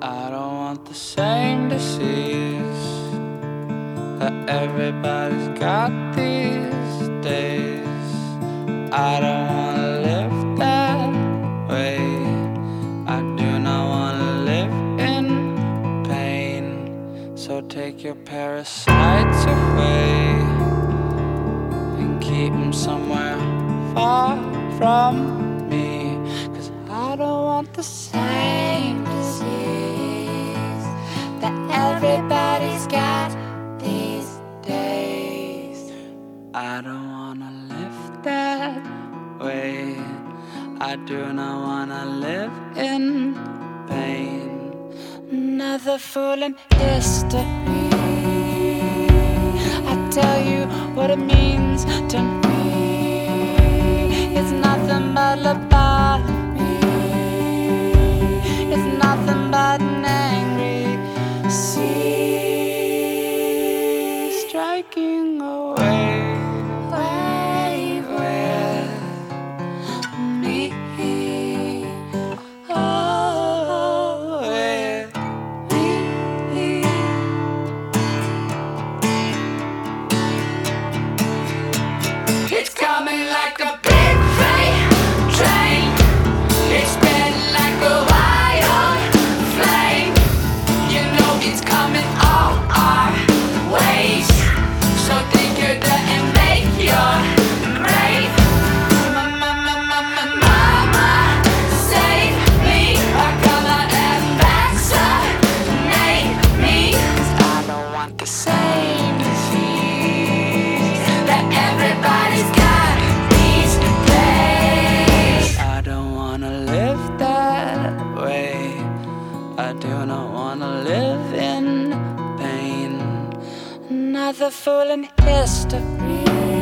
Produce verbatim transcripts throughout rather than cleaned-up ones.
I don't want the same disease that everybody's got these days. I don't wanna live that way. I do not wanna live in pain. So take your parasites away and keep them somewhere far from me, 'cause I don't want the same disease that everybody's got these days. I don't wanna live that way. I do not wanna live in pain. Another fool in history. I tell you what it means to me. It's nothing but lobotomy. It's nothing but an angry sea striking away, away with me. Oh, with me. It's coming like a big freight train. It's been like a wild flame. You know it's coming all our ways. So think you're there and make your brave. Mama, mama, mama, save me. Or come out and vaccinate me. 'Cause I don't want the same disease that everybody's got these days. I don't wanna live that way. I do not wanna live in pain. Another fool in history.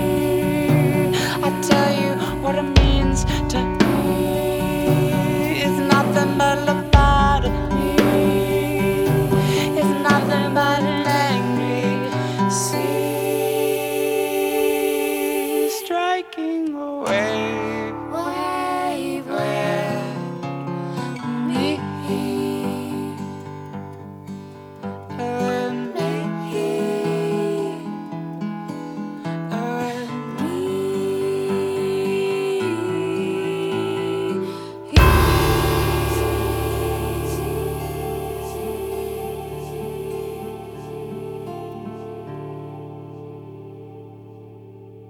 I tell you what it means to me. It's nothing but love.